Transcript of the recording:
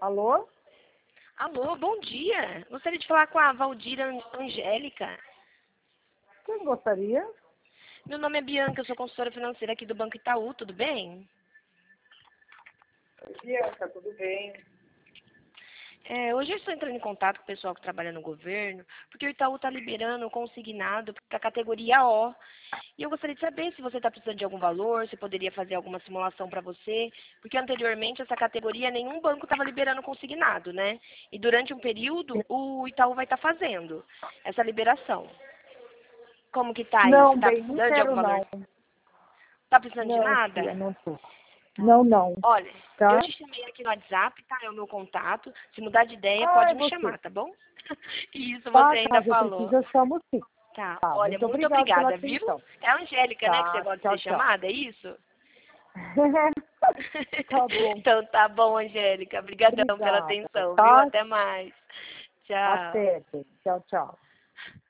Alô? Alô, bom dia. Gostaria de falar com a Valdira Angélica. Quem gostaria? Meu nome é Bianca, eu sou consultora financeira aqui do Banco Itaú, tudo bem? Bianca, tudo bem? Hoje eu estou entrando em contato com o pessoal que trabalha no governo, porque o Itaú está liberando o consignado para a categoria O. E eu gostaria de saber se você está precisando de algum valor, se poderia fazer alguma simulação para você, porque anteriormente essa categoria nenhum banco estava liberando consignado, né? E durante um período o Itaú vai estar fazendo essa liberação. Como que tá isso? Não, Está bem, não precisando de algum quero valor? não. Está precisando de Não, tia, nada? não tô. Não, não. Olha, eu Tá? te chamei aqui no WhatsApp, tá? É o meu contato. Se mudar de ideia, Ah, pode é me você. chamar, tá bom? Isso você Tá, ainda caso eu falou. precise, eu chamo sim. Tá, Tá, olha, muito muito obrigada pela obrigada, viu? atenção. É a Angélica, né, que você Tá, gosta de tchau, ser tchau. chamada, é isso? Tá bom. Então tá bom, Angélica. Obrigadão pela Obrigada, atenção, viu? tá? Até mais. Tchau. Até, bem. Tchau, tchau.